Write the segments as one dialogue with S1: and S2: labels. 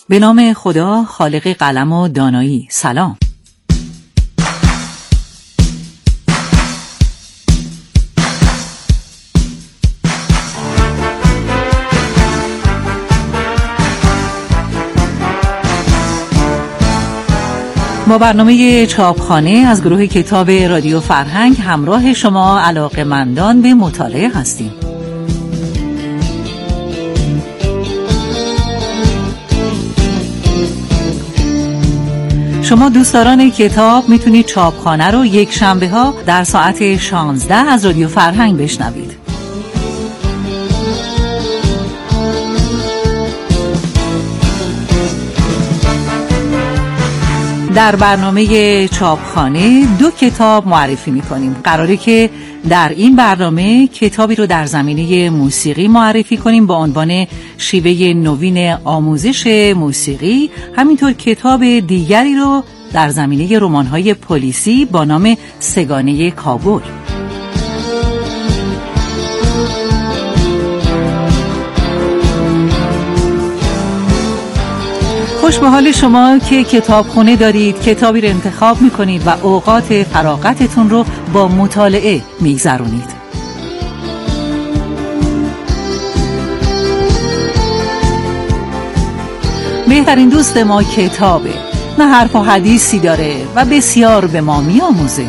S1: به نام خدا خالق قلم و دانایی. سلام. با برنامه چاپخانه از گروه کتاب رادیو فرهنگ همراه شما علاقه‌مندان به مطالعه هستیم. شما دوستداران کتاب میتونید چاپخانه رو یک شنبه ها در ساعت 16 از رادیو فرهنگ بشنوید. در برنامه چاپخانه 2 کتاب معرفی میکنیم. قراره که در این برنامه کتابی رو در زمینه موسیقی معرفی کنیم با عنوان شیوه نوین آموزش موسیقی. همینطور کتاب دیگری رو در زمینه رمان‌های پلیسی با نام سگانه کابل. خوش به حال شما که کتابخونه دارید، کتابی رو انتخاب میکنید و اوقات فراغتتون رو با مطالعه میگذرونید. بهترین دوست ما کتابه، نه حرف و حدیثی داره و بسیار به ما میآموزه.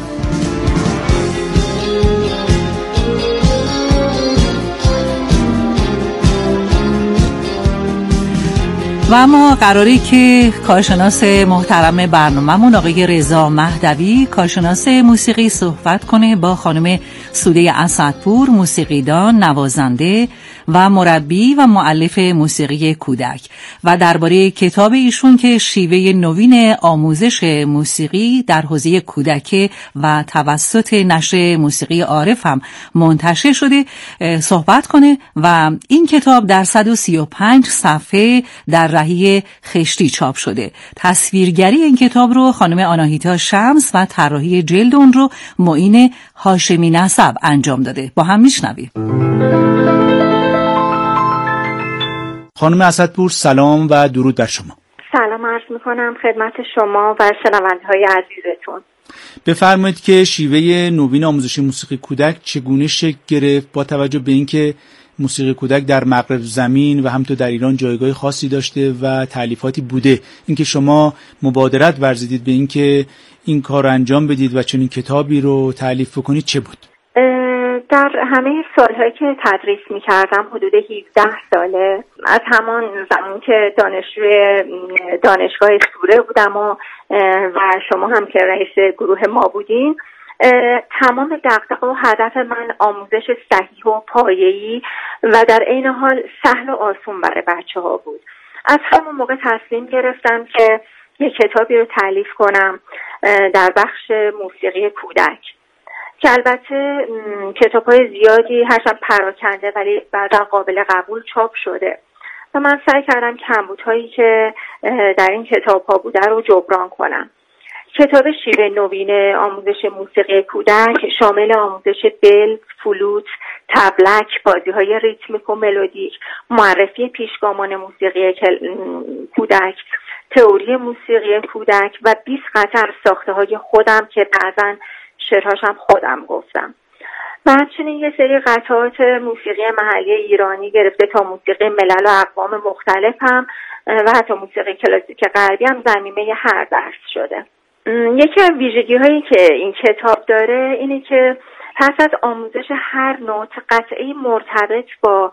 S1: و اما قراره که کارشناس محترم برنامه‌مون آقای رضا مهدوی، کارشناس موسیقی، صحبت کنه با خانم سوده اسدپور، موسیقیدان، نوازنده و مربی و مؤلف موسیقی کودک، و درباره کتاب ایشون که شیوه نوین آموزش موسیقی در حوزه کودک و توسط نشر موسیقی عارف هم منتشر شده صحبت کنه. و این کتاب در 135 صفحه در رهی خشتی چاپ شده. تصویرگری این کتاب رو خانم آناهیتا شمس و طراحی جلد اون رو معین هاشمی نسب انجام داده. با هم میشنویم.
S2: خانم اسدپور، سلام و درود بر شما.
S3: سلام عرض میکنم خدمت شما و شنونده‌های عزیزتون.
S2: بفرمایید که شیوه نوین آموزش موسیقی کودک چگونه شکل گرفت با توجه به اینکه موسیقی کودک در مغرب زمین و همینطور در ایران جایگاه خاصی داشته و تألیفاتی بوده. اینکه شما مبادرت ورزیدید به اینکه این کار انجام بدید و چنین کتابی رو تألیف بکنید چه بود؟
S3: در همه سالهایی که تدریس می‌کردم، حدود 17 ساله، از همان زمان که دانشجوی دانشگاه سوره بودم و شما هم که رئیس گروه ما بودین، تمام دغدغه و هدف من آموزش صحیح و پایه‌ای و در عین حال سهل و آسون برای بچه‌ها بود. از همون موقع تصمیم گرفتم که یک کتابی رو تألیف کنم در بخش موسیقی کودک، که البته کتاب‌های زیادی هرچند پراکنده ولی بعدا قابل قبول چاپ شده و من سعی کردم کمبودهایی که در این کتاب‌ها بوده رو جبران کنم. کتاب شیوه نوین آموزش موسیقی کودک شامل آموزش بل، فلوت، تبلک، بازی‌های ریتمیک و ملودیک، معرفی پیشگامان موسیقی کودک، تئوری موسیقی کودک و 20 قطعه از ساخته‌های خودم که بعضاً شعرهاشم خودم گفتم. و همچنین یه سری قطعات موسیقی محلی ایرانی گرفته تا موسیقی ملل و اقوام مختلف هم و حتی موسیقی کلاسیک غربی هم ضمیمه هر درس شده. یکی از ویژگی‌هایی که این کتاب داره اینه که پس از آموزش هر نوت قطعه مرتبط با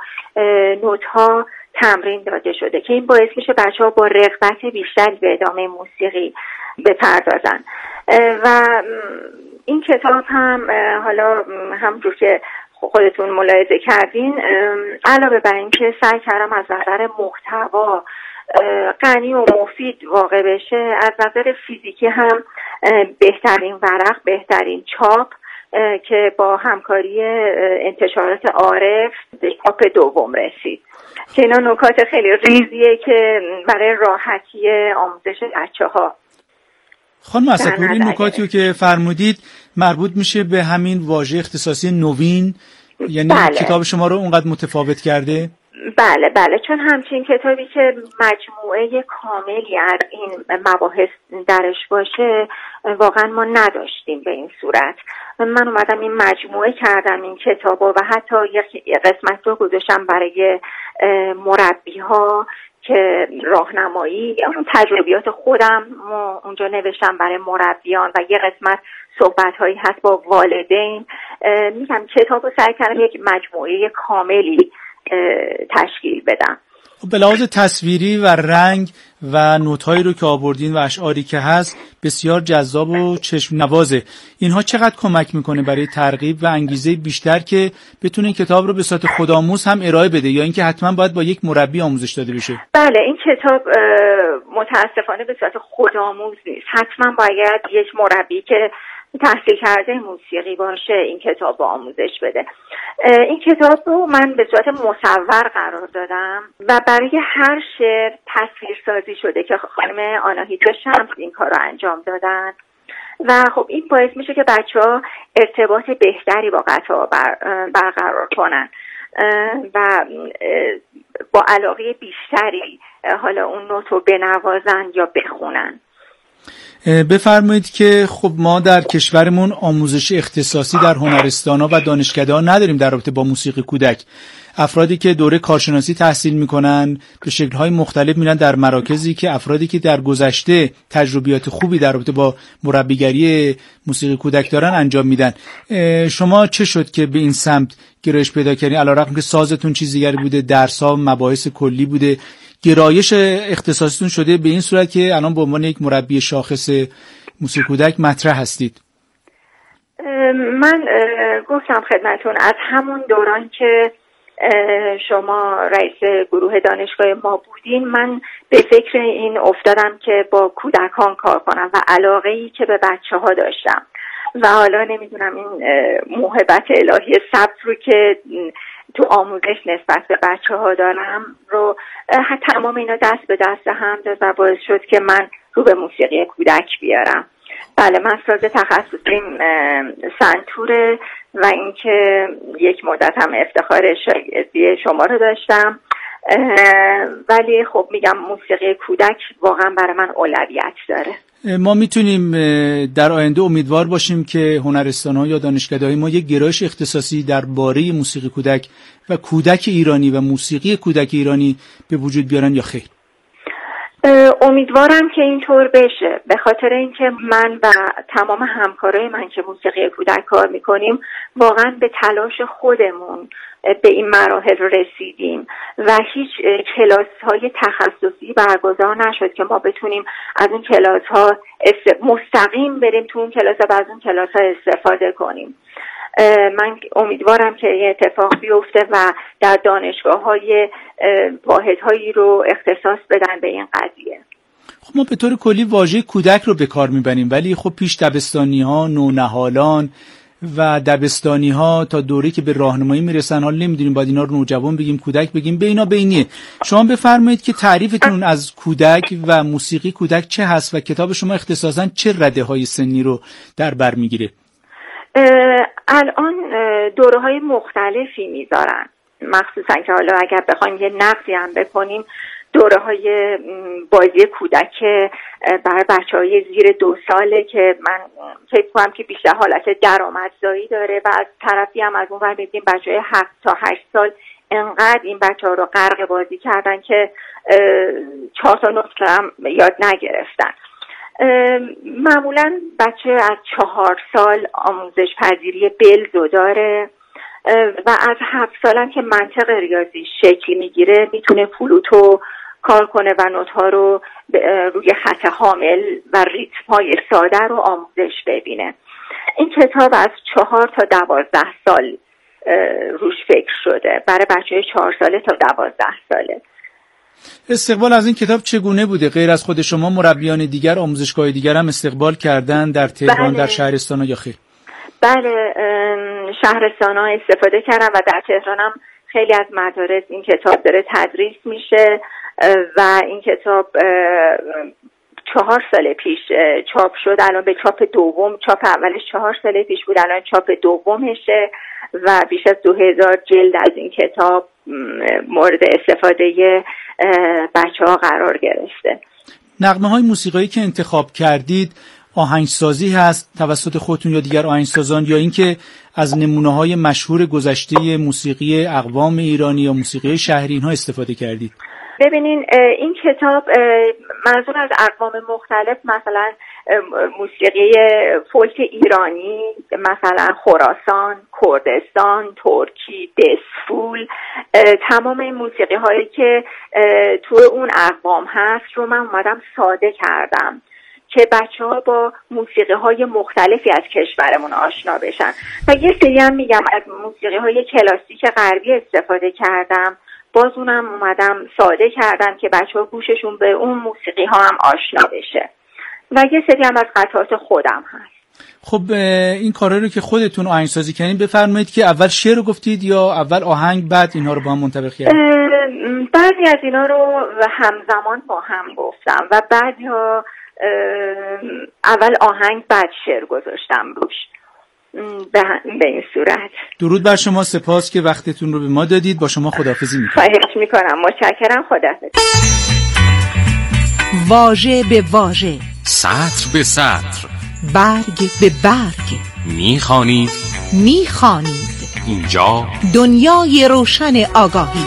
S3: نوت‌ها تمرین داده شده که این باعث میشه بچه‌ها با رغبت بیشتری به ادامه موسیقی بپردازن. و این کتاب هم حالا همونجور که خودتون ملاحظه کردین، علاوه بر این که سعی کردم از نظر محتوا غنی و مفید واقع بشه، از نظر فیزیکی هم بهترین ورق، بهترین چاپ که با همکاری انتشارات عارف به چاپ دوم رسید، که اینا نکات خیلی ریزیه که برای راحتی آموزش بچه‌ها.
S2: خانم اسدپور، این نکاتی رو که فرمودید مربوط میشه به همین واژه اختصاصی نوین، یعنی
S3: بله.
S2: کتاب شما رو اونقدر متفاوت کرده؟
S3: بله، چون همچین کتابی که مجموعه کاملی از این مباحث درش باشه واقعا ما نداشتیم به این صورت. من اومدم این مجموعه کردم این کتابو و حتی یک قسمت رو گذاشتم برای مربی ها که راهنمایی، اون تجربیات خودم اونجا نوشتم برای مربیان و یه قسمت صحبت هایی هست با والدین. میگم کتاب رو سعی کردم یک مجموعه کاملی تشکیل بدم.
S2: به لحاظ تصویری و رنگ و نوت‌هایی رو که آوردین و اشعاری که هست بسیار جذاب و چشم نوازه. اینها چقدر کمک میکنه برای ترغیب و انگیزه بیشتر که بتونه کتاب رو به صورت خودآموز هم ارائه بده، یا اینکه حتما باید با یک مربی آموزش داده بشه؟
S3: بله، این کتاب متاسفانه به صورت خودآموز نیست. حتما باید یک مربی که تحصیل کرده موسیقی باشه این کتاب رو آموزش بده. این کتاب رو من به صورت مصور قرار دادم و برای هر شعر تصویرسازی شده که خانم آناهیتا شمس این کار رو انجام دادن و خب این باعث میشه که بچه‌ها ارتباط بهتری با قطعه برقرار کنن و با علاقه بیشتری حالا اون نوت رو بنوازن یا بخونن.
S2: بفرمایید که خب ما در کشورمون آموزش اختصاصی در هنرستان‌ها و دانشکده‌ها نداریم در رابطه با موسیقی کودک. افرادی که دوره کارشناسی تحصیل میکنن به شکل‌های مختلف میرن در مراکزی که افرادی که در گذشته تجربیات خوبی در رابطه با مربیگری موسیقی کودک دارن انجام میدن. شما چه شد که به این سمت گرایش پیدا کردین؟ علیرغم که سازتون چیز دیگری بوده، درس‌ها مباحث کلی بوده، گرایش اختصاصیتون شده به این صورت که الان به عنوان یک مربی شاخص موسیقی کودک مطرح هستید؟
S3: من گفتم خدمتون از همون دوران که شما رئیس گروه دانشگاه ما بودین من به فکر این افتادم که با کودکان کار کنم و علاقه‌ای که به بچه‌ها داشتم و حالا نمیدونم این موهبت الهی سبز رو که تو آموزش نسبت به بچه‌ها دارم رو تمام اینا دست به دست هم داد و باعث شد که من رو به موسیقی کودک بیارم. بله، من ساز تخصصیم سنتوره و اینکه یک مدت هم افتخار شاگردی شما رو داشتم، ولی خب میگم موسیقی کودک واقعا برای من اولویت داره.
S2: ما میتونیم در آینده امیدوار باشیم که هنرستان‌ها یا دانشکده‌های ما یک گرایش اختصاصی درباره موسیقی کودک و کودک ایرانی و موسیقی کودک ایرانی به وجود بیارن یا خیر؟
S3: امیدوارم که اینطور بشه، به خاطر اینکه من و تمام همکارای من که موسیقی کودک کار میکنیم واقعا به تلاش خودمون به این مراحل رسیدیم و هیچ کلاس‌های تخصصی برگزار نشد که ما بتونیم از اون کلاس‌ها مستقیم بریم تو اون کلاس‌ها و از اون کلاس‌ها استفاده کنیم. من امیدوارم که این اتفاق بیفته و در دانشگاه‌های واحدهایی رو اختصاص بدن به این قضیه.
S2: خب ما به طور کلی واژه کودک رو به کار میبریم، ولی خب پیش دبستانی‌ها، نونهالان و دبستانی‌ها تا دوره‌ای که به راهنمایی میرسن، حالا نمیدونیم باید اینا رو نوجوان بگیم کودک بگیم، بینا بینیه. شما بفرمایید که تعریفتون از کودک و موسیقی کودک چه هست و کتاب شما اختصاصاً چه رده‌های سنی رو در بر میگیره؟
S3: الان دوره‌های مختلفی میذارن، مخصوصا که حالا اگر بخوایم یه نقدی هم بکنیم دوره‌های بازی کودک برای بچه‌های زیر 2 ساله که من فکر کنم که بیشتر حالت درآمدزایی داره و از طرفی هم از اون ور می‌بینیم بچه‌های 7 تا 8 سال انقدر این بچه‌ها رو غرق بازی کردن که 4 تا نوت هم یاد نگرفتن. معمولا بچه از 4 سال آموزش پذیری بلزو داره و از 7 سالم که منطق ریاضی شکل میگیره میتونه فلوتو کار کنه و نوت‌ها رو روی خط حامل و ریتم‌های ساده رو آموزش ببینه. این کتاب از 4 تا 12 سال روش فکر شده، برای بچه‌های 4 ساله تا 12 ساله.
S2: استقبال از این کتاب چگونه بوده؟ غیر از خود شما مربیان دیگر آموزشگاه دیگر هم استقبال کردن در تهران؟ در شهرستان‌ها یا خیر؟
S3: بله، شهرستان‌ها استفاده کردن و در تهران هم خیلی از مدارس این کتاب داره تدریس میشه و این کتاب 4 سال پیش چاپ شد. الان به چاپ دوم، چاپ اولش 4 سال پیش بود، الان چاپ دومشه و بیش از 2000 جلد از این کتاب مورد استفاده بچه‌ها قرار گرفته.
S2: نغمه‌های موسیقایی که انتخاب کردید آهنگسازی هست توسط خودتون یا دیگر آهنگسازان، یا اینکه از نمونه‌های مشهور گذشته موسیقی اقوام ایرانی یا موسیقی شهری اینها استفاده کردید؟
S3: ببینین این کتاب منظور از اقوام مختلف، مثلا موسیقی فولک ایرانی، مثلا خراسان، کردستان، ترکی، دسفول، تمام این موسیقی هایی که تو اون اقوام هست رو من اومدم ساده کردم که بچه ها با موسیقی های مختلفی از کشورمون آشنا بشن. و یه سری هم میگم از موسیقی های کلاسیک غربی استفاده کردم، باز اونم اومدم ساده کردم که بچه ها گوششون به اون موسیقی ها هم آشنا بشه. و یه سری هم از قطعات خودم هست.
S2: خب این کارا رو که خودتون آهنگسازی کردین، بفرمایید که اول شعر رو گفتید یا اول آهنگ بعد اینها رو با هم منطبق کردید؟
S3: بعضی از اینا رو همزمان با هم گفتم و بعضی ها اول آهنگ بعد شعر گذاشتم روش. به این صورت
S2: درود بر شما، سپاس که وقتتون رو به ما دادید. با شما خداحافظی میکنم.
S3: خواهش میکنم، متشکرم، خداحافظ.
S1: واژه به واژه،
S4: سطر به سطر،
S1: برگ به برگ،
S4: میخوانید اینجا
S1: دنیای روشن آگاهی.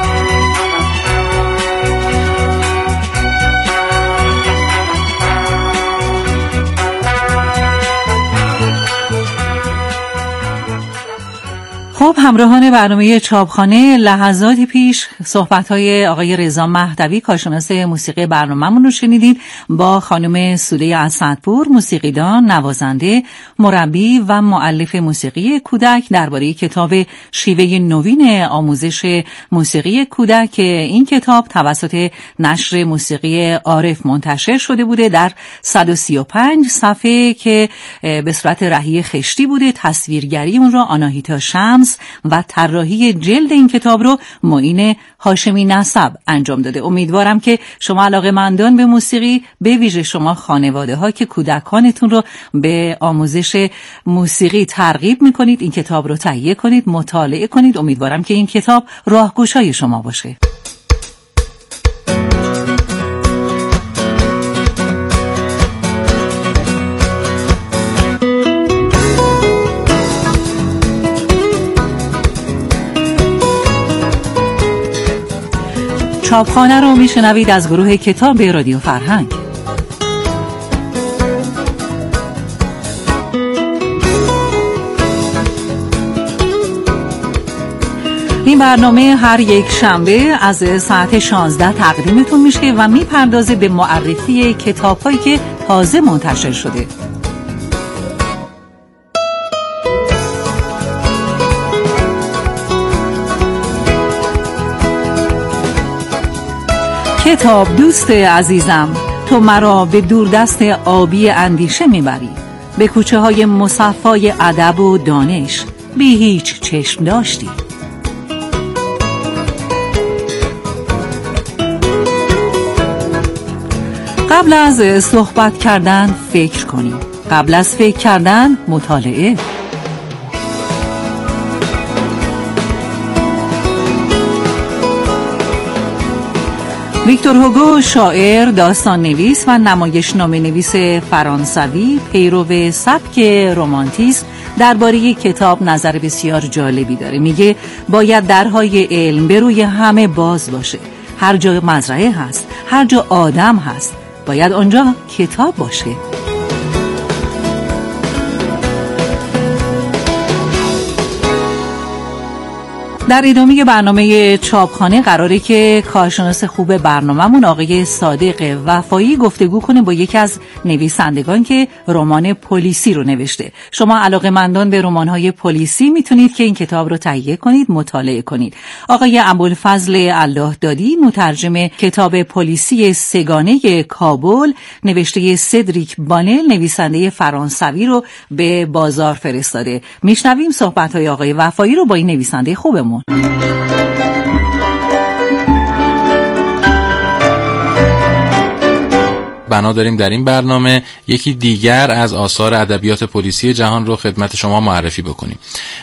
S1: خب همراهان برنامه چاپخانه، لحظاتی پیش صحبت‌های آقای رضا مهدوی کارشناس موسیقی برنامه‌مون رو شنیدید با خانم سوده اسدپور، موسیقیدان، نوازنده، مربی و مؤلف موسیقی کودک درباره کتاب شیوه نوین آموزش موسیقی کودک که این کتاب توسط نشر موسیقی عارف منتشر شده بوده در 135 صفحه که به صورت رهی خشتی بوده. تصویرگری اون را آناهیتا شمس و طراحی جلد این کتاب رو معین هاشمی نسب انجام داده. امیدوارم که شما علاقه‌مندان به موسیقی، به ویژه شما خانواده ها که کودکانتون رو به آموزش موسیقی ترغیب میکنید، این کتاب رو تهیه کنید، مطالعه کنید. امیدوارم که این کتاب راهگشای شما باشه. چاپخانه رو میشنوید از گروه کتاب رادیو فرهنگ. این برنامه هر یک شنبه از ساعت 16 تقدیمتون میشه و میپردازه به معرفی کتاب‌هایی که تازه منتشر شده. کتاب دوست عزیزم، تو مرا به دوردست آبی اندیشه میبری، به کوچه های مصفای ادب و دانش بی هیچ چشم داشتی. قبل از صحبت کردن فکر کنید، قبل از فکر کردن مطالعه. ویکتور هوگو، شاعر، داستان نویس و نمایشنامه نویس فرانسوی، پیرو سبک رمانتیسم، درباره کتاب نظر بسیار جالبی داره. میگه باید درهای علم به روی همه باز باشه. هر جا مزرعه هست، هر جا آدم هست، باید آنجا کتاب باشه. در ادامه برنامه چاپخانه قراره که کارشناس خوب برنامه‌مون آقای صادق وفایی گفتگو کنه با یکی از نویسندگان که رمان پلیسی رو نوشته. شما علاقه‌مندان به رمان‌های پلیسی میتونید که این کتاب رو تهیه کنید، مطالعه کنید. آقای ابوالفضل الله دادی، مترجم کتاب پلیسی سگانه کابل نوشته سدریک بانل، نویسنده فرانسوی رو به بازار فرستاده. میشنویم صحبت‌های آقای وفایی رو با این نویسنده خوبمون.
S5: بنا داریم در این برنامه یکی دیگر از آثار ادبیات پلیسی جهان رو خدمت شما معرفی بکنیم.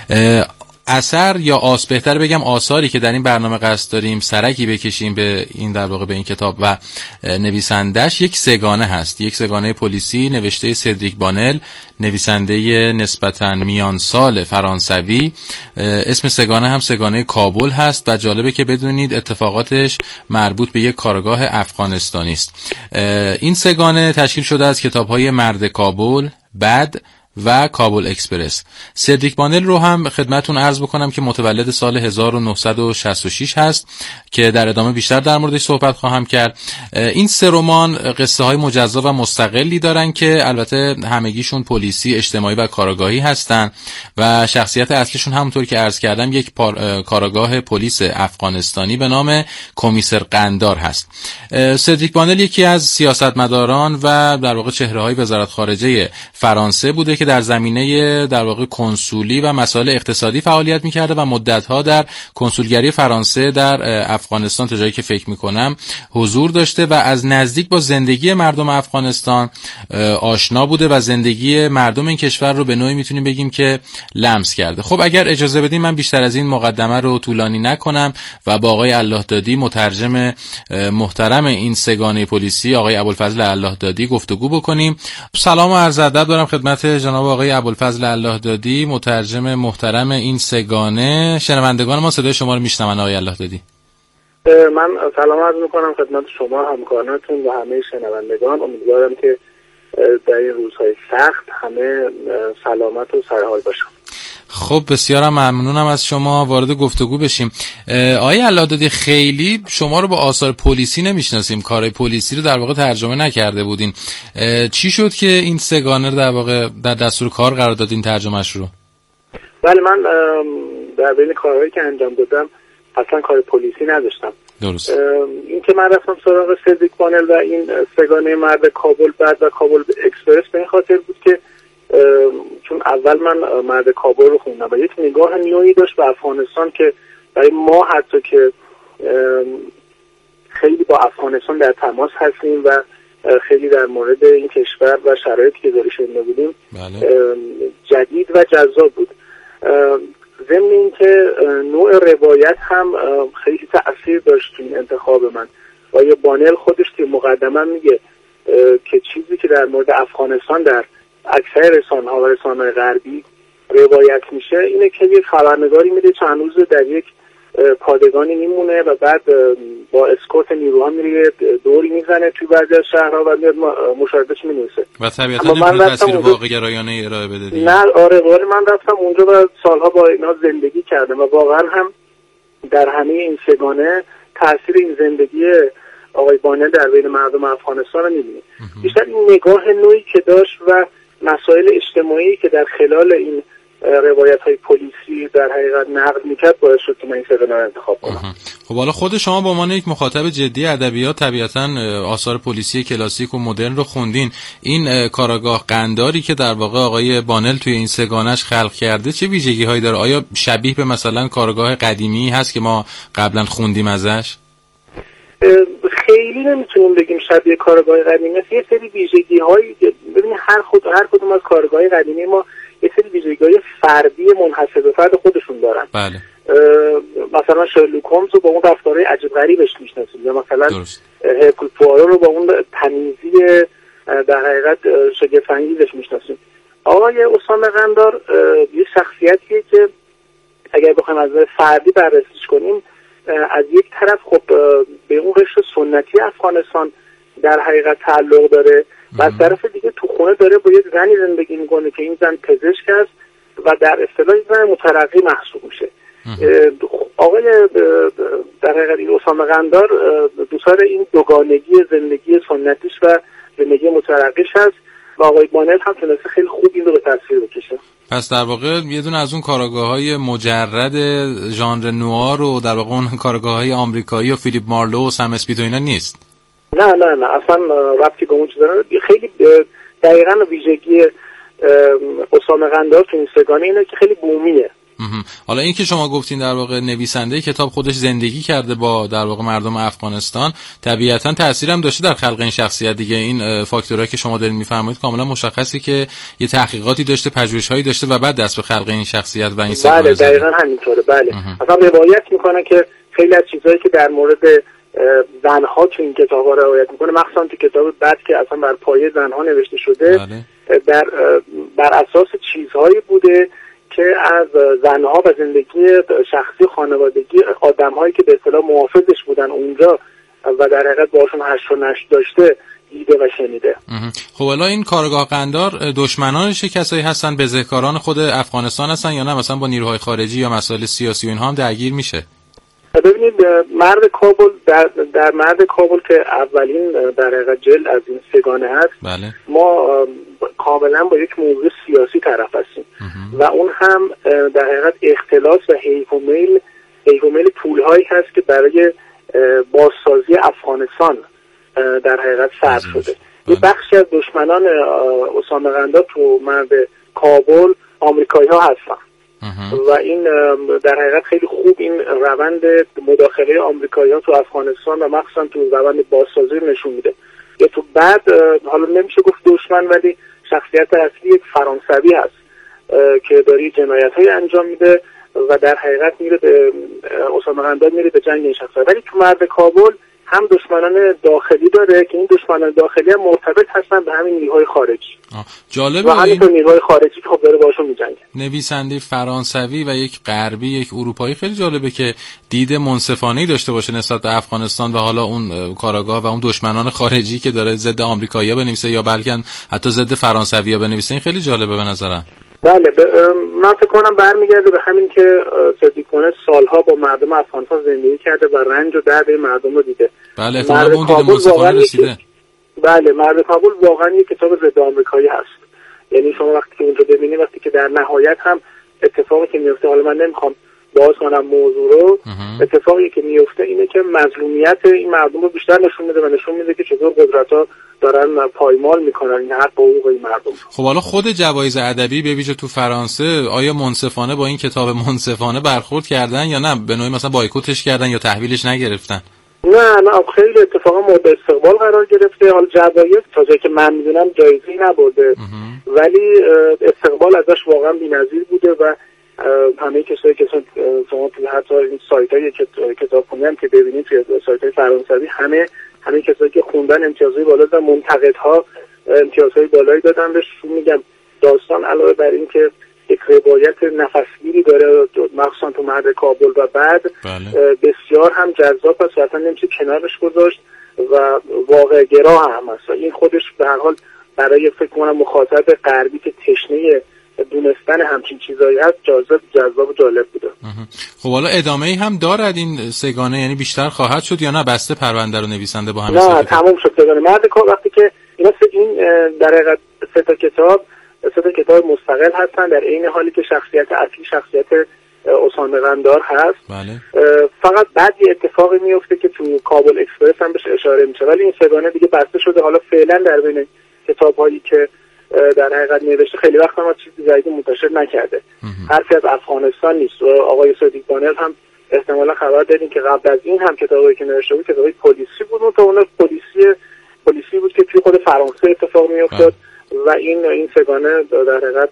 S5: اثر یا بهتر بگم آثاری که در این برنامه قصد داریم سرکی بکشیم به این در واقع به این کتاب و نویسندش یک سگانه هست، یک سگانه پلیسی نوشته سدریک بانل، نویسنده نسبتاً میان سال فرانسوی. اسم سگانه هم سگانه کابل هست و جالبه که بدونید اتفاقاتش مربوط به یک کارگاه افغانستانی است. این سگانه تشکیل شده از کتاب‌های مرد کابل، بد و کابل اکسپرس. سدریک بانل رو هم خدمتون عرض بکنم که متولد سال 1966 هست که در ادامه بیشتر در موردش صحبت خواهم کرد. این سه رمان قصه های مجزا و مستقلی دارن که البته همگیشون پلیسی، اجتماعی و کاراگاهی هستن و شخصیت اصلیشون همونطور که عرض کردم یک کاراگاه پلیس افغانستانی به نام کمیسر قندار هست. سدریک بانل یکی از سیاستمداران و در واقع چهره‌های وزارت خارجه فرانسه بوده که در زمینه در واقع کنسولی و مسائل اقتصادی فعالیت می‌کرده و مدت‌ها در کنسولگری فرانسه در افغانستان تا جایی که فکر می‌کنم حضور داشته و از نزدیک با زندگی مردم افغانستان آشنا بوده و زندگی مردم این کشور رو به نوعی میتونیم بگیم که لمس کرده. خب اگر اجازه بدین من بیشتر از این مقدمه رو طولانی نکنم و با آقای الله دادی مترجم محترم این سگانه پلیسی آقای ابوالفضل الله دادی گفتگو بکنیم. سلام و عرض ادب دارم خدمت جناب آقای ابوالفضل الله دادی، مترجم محترم این سگانه. شنوندگان ما صدای شما رو میشنون آقای الله دادی.
S6: من سلام عرض میکنم خدمت شما، همکارانتون و همه شنوندگان. امیدوارم که در این روزهای سخت همه سلامت و سرحال باشن.
S5: خب بسیار ممنونم از شما. وارد گفتگو بشیم. آقای الله دادی خیلی شما رو با آثار پلیسی نمیشناسیم، کارهای پلیسی رو در واقع ترجمه نکرده بودین. چی شد که این سگانه رو در واقع در دستور کار قرار دادین ترجمهش رو؟
S6: بله، من در بین کارهایی که انجام دادم اصلا کار پلیسی نداشتم.
S5: درست.
S6: این که من رفتم سراغ سدریک بانل و این سگانه مرد کابل بعد و کابل اکسپرس به این خاطر بود که چون اول من مرد کابل رو خوندم و یک نگاه نوعی داشت به افغانستان که برای ما حتی که خیلی با افغانستان در تماس هستیم و خیلی در مورد این کشور و شرایطی که داره شنیده بودیم جدید و جذاب بود. ضمن این که نوع روایت هم خیلی تأثیر داشت توی انتخاب من. آیا بانل خودش که مقدما میگه که چیزی که در مورد افغانستان در اکثر رسانه‌ها و رسانه‌های غربی روایت میشه اینه که یک خبرنگاری میره چند روز در یک پادگانی میمونه و بعد با اسکورت نیروها میره دوری میزنه توی بعضی از شهرها و میاد مشاهدهش مینویسه و
S5: طبیعتا نمیتونه تصویر واقع گرایانه ارائه بده دیگه.
S6: نه آره من رفتم اونجا و سالها با اینا زندگی کردم و واقعا هم در همه این سگانه تاثیر این زندگی آقای بانل در بین مردم افغانستان رو می‌بینید. بیشتر این نگاه نوعی که داشت و مسائل اجتماعی که در خلال این روایت‌های پلیسی در حقیقت نقد می‌کرد باعث شد که من این سگانه رو انتخاب کنم.
S5: خب حالا خود شما به عنوان یک مخاطب جدی ادبیات طبیعتاً آثار پلیسی کلاسیک و مدرن رو خوندین. این کاراگاه قنداری که در واقع آقای بانل توی این سگانش خلق کرده چه ویژگی‌هایی داره؟ آیا شبیه به مثلا کاراگاه قدیمی هست که ما قبلا خوندیم ازش؟
S6: خیلی نمیتونیم بگیم شبیه کارگاه قدیمی است. یه سری ویژگی‌هایی ببینید هر کدوم از کارگاه قدیمی ما یه سری ویژگی‌های فردی منحصر به فرد خودشون دارن.
S5: بله.
S6: مثلا شرلوک هولمز رو با اون رفتارهای عجیب غریبش میشناسیم یا مثلا هرکول پوآرو رو با اون تمیزی در حقیقت شگفت‌انگیزش میشناسیم. آقای اسامه قندار یه شخصیتیه که اگر بخوایم از فردی بررسیش کنیم از یک طرف خب به اون قشر سنتی افغانستان در حقیقت تعلق داره و از طرف دیگه تو خونه داره با یک زنی زندگی میکنه که این زن پزشک است و در اصطلاح زن مترقی محسوب میشه. آقای در حقیقت این اسامه قندار دوچار این دوگانگی زندگی سنتیش و زندگی مترقیش هست و آقای بانل هم تونسته خیلی خوب این رو به تصویر بکشه.
S5: پس در واقع یه دونه از اون کاراگاه‌های مجرد ژانر نوار و در واقع اون کاراگاه‌های آمریکایی و فیلیپ مارلو و سم اسمیت و اینا نیست.
S6: نه اصلا ربطی به اون چیزا نداره. خیلی دقیقاً ویژگی اسامه قندار تو این سگانه اینه که خیلی بومیه.
S5: حالا این که شما گفتین در واقع نویسنده کتاب خودش زندگی کرده با در واقع مردم افغانستان، طبیعتاً تأثیر هم داشته در خلق این شخصیت دیگه. این فاکتورایی که شما دارین میفرمایید کاملا مشخصه که یه تحقیقاتی داشته، پژوهش‌هایی داشته و بعد دست به خلق این شخصیت و این سگانه.
S6: بله دقیقاً همینطوره. بله اصلا روایت میکنه که خیلی از چیزایی که در مورد زنها تو این کتاب‌ها روایت میکنه، مخصوصا تو کتاب بعد که اصلا بر پایه زنها نوشته شده، بر اساس چیزهایی بوده که از زنها و زندگی شخصی خانوادگی آدم‌هایی که به اصطلاح محافظش بودن اونجا و در حقیقت باشون هشت و نشت داشته دیده و شنیده.
S5: خب الان این کارگاه قندار دشمنانش کسایی هستن، بزهکاران خود افغانستان هستن یا نه مثلا با نیروهای خارجی یا مسائل سیاسی و اینها هم درگیر میشه؟
S6: ببینید مرد کابل در مرد کابل که اولین در حقیقت جلد از این سگانه هست،
S5: بله.
S6: ما کاملا با یک موضوع سیاسی طرف هستیم و اون هم در حقیقت اختلاس و حیف و میل پولهایی هست که برای بازسازی افغانستان در حقیقت صرف شده. یه بخشی از دشمنان اسامه قندار تو مرد کابل آمریکایی ها هستن و این در حقیقت خیلی خوب این روند مداخله آمریکایی ها تو افغانستان و مخصوصا تو روند بازسازی نشون میده. یا تو بعد حالا نمیشه گفت دشمن، ولی شخصیت اصلی یک فرانسوی هست که داره جنایت های انجام میده و در حقیقت میره به اسامه قندار میره به جنگ این شخصیت. ولی تو مرد کابل هم دشمنان داخلی داره که این دشمنان داخلی هم مرتبط هستن به همین نیروهای خارجی.
S5: جالبه.
S6: و همینطور نیروهای خارجی که خب داره باشون میجنگه.
S5: نویسنده فرانسوی و یک غربی یک اروپایی، خیلی جالبه که دید منصفانه‌ای داشته باشه نسبت به افغانستان و حالا اون کاراگاه و اون دشمنان خارجی که داره ضد آمریکایی‌ها بنویسه یا بلکه حتی ضد فرانسوی‌ها بنویسه. این خیلی جالبه به نظرم.
S6: بله من فکر کنم برمیگرده به همین که صدیقانه سالها با مردم افغانستان زندگی کرده و رنج و درد مردم رو دیده.
S5: بله احتمالاً اون دید منصفانه رسیده.
S6: بله مرد کابل واقعا یک کتاب ضد آمریکایی هست. یعنی شما وقتی که اونجا ببینید، وقتی که در نهایت هم اتفاقی که میفته، حالا من نمیخوام باز کنم موضوع رو، اتفاقی که میفته اینه که مظلومیت این مردم رو بیشتر نشون میده و نشون میده که چطور قدرت‌ها دارن پایمال میکنن این حق با حقوق این مردم.
S5: خب حالا خود جوایز ادبی به ویژه تو فرانسه آیا منصفانه با این کتاب منصفانه برخورد کردن یا نه به نوعی مثلا بایکوتش کردن یا تحویلش نگرفتن؟
S6: نه خیلی اتفاقا مورد استقبال قرار گرفته. حالا جوایز تا جایی که من میدونم جایزه‌ای نبرده، ولی استقبال ازش واقعا بی‌نظیر بوده و همه کسایی که شما توی حتی این سایت‌های کتابخونی هم که ببینید توی سایت‌های فرانسوی همه کسایی که خوندن امتیازهای بالا دادن، منتقدها امتیازهای بالایی دادن بهش. میگم داستان علاوه بر این که یک روایت نفسگیری داره مخصوصا تو مرد کابل و بعد بسیار هم جذاب است و اصلا نمیشه کنارش گذاشت و واقع گرا هم هست. این خودش به هر حال برای فکر کنم مخاطب غربی که تشنه دونستن همچین چیزایی هست جذاب و جالب بوده.
S5: خب حالا ادامه‌ای هم دارد این سگانه، یعنی بیشتر خواهد شد یا نه بسته پرونده رو نویسنده با همین
S6: نه تموم شد سگانه مرد کابل. وقتی که این در حقیقت سه تا کتاب مستقل هستن، در عین حالی که شخصیت اصلی شخصیت اسامه قندار هست.
S5: بله.
S6: فقط بعد یه اتفاقی میفته که تو کابل اکسپرس هم بهش اشاره میشه، ولی این سگانه دیگه بسته شده. حالا فعلا در بین کتاب‌هایی که در حقیقت نوشته خیلی وقت هم چیزی جدیدی منتشر نکرده. حرفی از افغانستان نیست. آقای صدیق بانر هم احتمالا خبر دارین که قبل از این هم کتابی که نوشته بود کتابی پلیسی بود، تا اون پلیسی بود که توی خود فرانسه اتفاق میافتاد و این سگانه در حقیقت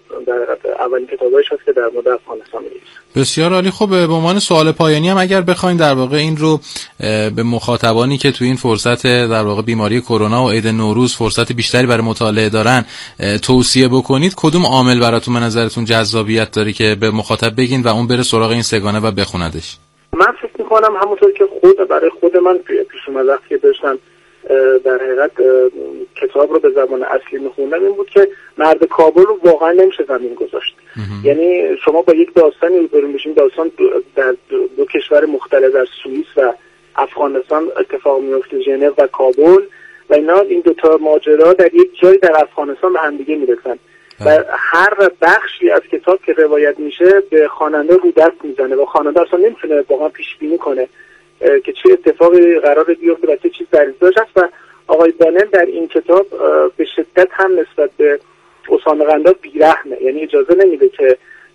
S6: اولین کتابایش هست که در مورد افغانستان می‌نویسه.
S5: بسیار عالی. خب به عنوان سوال پایانی هم اگر بخواید در واقع این رو به مخاطبانی که تو این فرصت در واقع بیماری کرونا و عید نوروز فرصت بیشتری برای مطالعه دارن توصیه بکنید، کدوم عامل براتون به نظرتون جذابیت داره که به مخاطب بگین و اون بره سراغ این سگانه و بخوندش؟
S6: من فکر می‌کنم همونطور که برای خود من پیش اومد که داشتم در حقیقت کتاب رو به زبان اصلی میخوندم، این بود که مرد کابل رو واقعا نمیشه زمین گذاشت. یعنی شما با یک داستانی روبرو میشین، داستان در دو کشور مختلف در سوئیس و افغانستان اتفاق میفته، ژنو و کابل، و این دو تا ماجرا در یک جایی در افغانستان به هم دیگه میرسن و هر بخشی از کتاب که روایت میشه به خواننده رو دست میزنه و خواننده اصلا نمیتونه واقعا پیش بینی کنه که چه اتفاقی قراره بیفته و چه چیز در ازدواج هست. و آقای بانر در این کتاب به شدت هم نسبت به اسامه قندار بیرحمه، یعنی اجازه نمیده که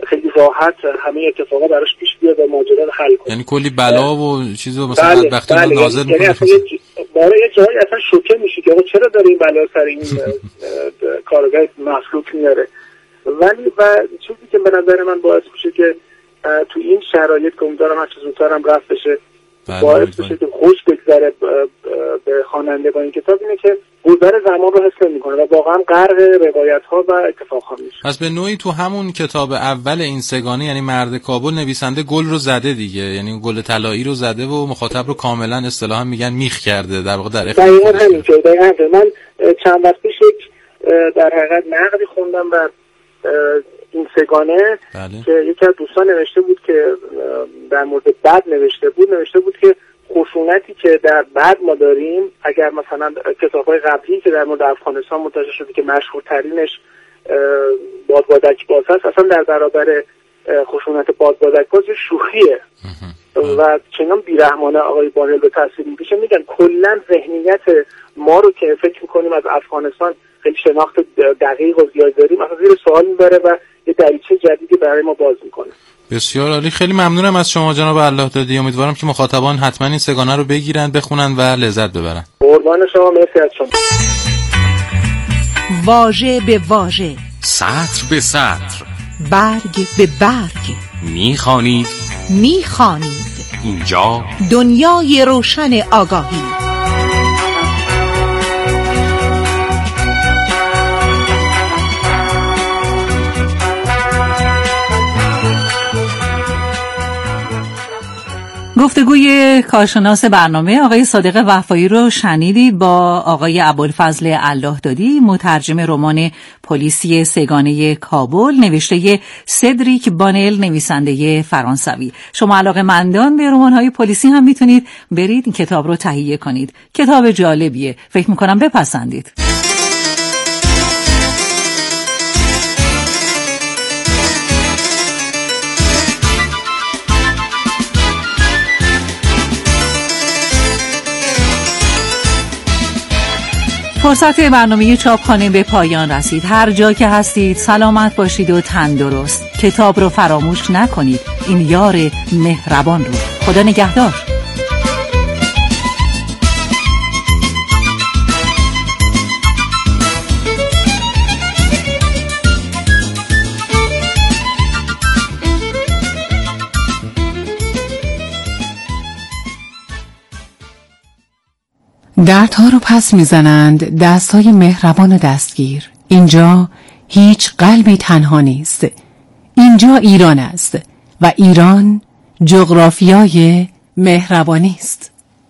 S6: خیلی راحت همه اتفاقا براش پیش بیاد و ماجرا رو حل کنه.
S5: یعنی کلی بلا و چیزو مثلا وقتی نازل
S6: می‌کنه اصلا برای یه جایی اصلا شوکه میشه که چرا داره این بلا سر این کارگاه مخلوق میاره. ولی و چیزی که به نظر من باعث میشه که تو این شرایط که امیدوارم هر چه زودتر هم رفت بشه باعث میشه که خوش بگذره به خواننده با این کتاب اینه که گذر زمان رو حس نمی‌کنه و واقعا غرق روایت‌ها و اتفاق‌ها میشه.
S5: پس به نوعی تو همون کتاب اول این سگانه یعنی مرد کابل نویسنده گل رو زده دیگه، یعنی گل طلایی رو زده و مخاطب رو کاملا اصطلاحا میگن میخ کرده در واقع در
S6: دقیقاً همینطور. من چند وقت پیش در حقیقت نقدی خوندم بر این سگانه که یکی از دوستان نوشته بود که در مورد بد نوشته بود که خشونتی که در بعد ما داریم اگر مثلا کتاب‌های قبلی که در مورد افغانستان منتشر شده که مشهورترینش بادبادک باز هست اصلا در برابر خشونت بادبادک باز شوخیه و چنان بیرحمانه آقای بانل به تصویر میکشه. میگن کلا ذهنیت ما رو که فکر میکنیم از افغانستان خیلی شناخت دقیق و زیاد داریم اصلا زیر سوال میبره و یه دریچه جدیدی برای ما باز میکنه.
S5: بسیار عالی، خیلی ممنونم از شما جناب الله دادی. امیدوارم که مخاطبان حتما این سگانه رو بگیرن، بخونن و لذت ببرن.
S6: قربان شما، مرسی از شما.
S1: واژه به واژه،
S4: سطر به سطر،
S1: برگ به برگ
S4: میخوانید اینجا
S1: دنیای روشن آگاهی. گفتگوی کارشناس برنامه آقای صادق وفایی رو شنیدید با آقای ابوالفضل الله دادی، مترجم رمان پلیسی سگانه کابل نوشته سدریک بانل، نویسنده فرانسوی. شما علاقه‌مندان به رمان‌های پلیسی هم میتونید برید این کتاب رو تهیه کنید. کتاب جالبیه، فکر میکنم بپسندید. فرصت برنامه چاپخانه به پایان رسید. هر جا که هستید سلامت باشید و تندرست. کتاب رو فراموش نکنید، این یار مهربان رو. خدا نگهدار.
S7: دردها رو پس میزنند دستهای مهربان و دستگیر. اینجا هیچ قلبی تنها نیست. اینجا ایران است و ایران جغرافیای مهربانی است.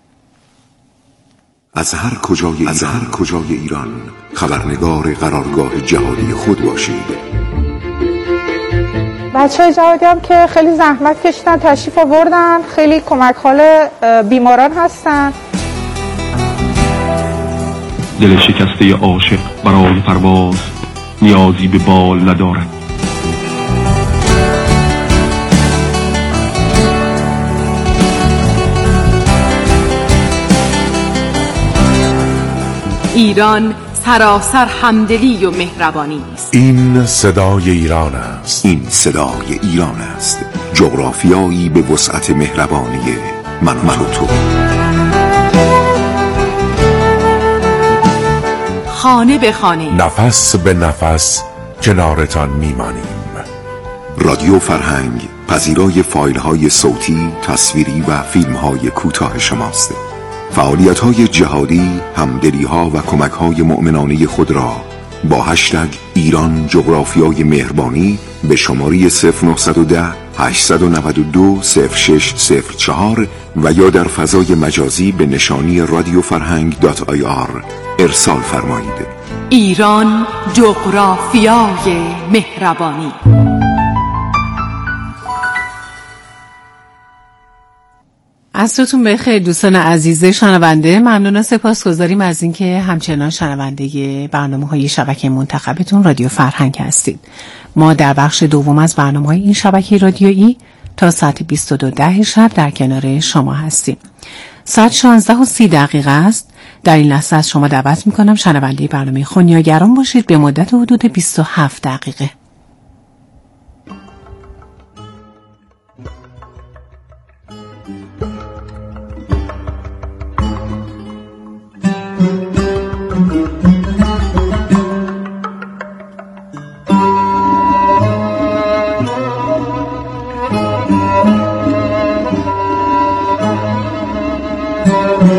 S8: از هر کجای ایران خبرنگار قرارگاه جهادی خود باشید.
S9: بچه‌های جهادی هم که خیلی زحمت کشیدن، تشریف آوردن، خیلی کمک حال بیماران هستن.
S10: دل شکسته عاشق برای پرواز نیازی به بال ندارد.
S11: ایران سراسر همدلی و مهربانی است.
S8: این صدای ایران است. جغرافیایی به وسعت مهربانی من و تو.
S11: خانه به خانه،
S8: نفس به نفس کنارتان میمانیم. رادیو فرهنگ پذیرای فایل‌های صوتی، تصویری و فیلم‌های کوتاه شماست. فعالیت‌های جهادی، همدلی‌ها و کمک‌های مؤمنانه خود را با هشتگ ایران جغرافیای مهربانی به شماره 0910 892 0604 و یا در فضای مجازی به نشانی radioffarhang.ir ارسال فرمایید.
S11: ایران جغرافیای مهربانی.
S7: عصرتون بخیر دوستان عزیز شنونده. ممنون و سپاسگزاریم از اینکه همچنان شنونده برنامه‌های شبکه منتخبتون رادیو فرهنگ هستید. ما در بخش دوم از برنامه‌های این شبکه رادیویی تا ساعت 22:10 شب در کنار شما هستیم. ساعت 16:30 است. در این لحظه از شما دعوت می‌کنم شنونده برنامه خونیاگران باشید به مدت حدود 27 دقیقه.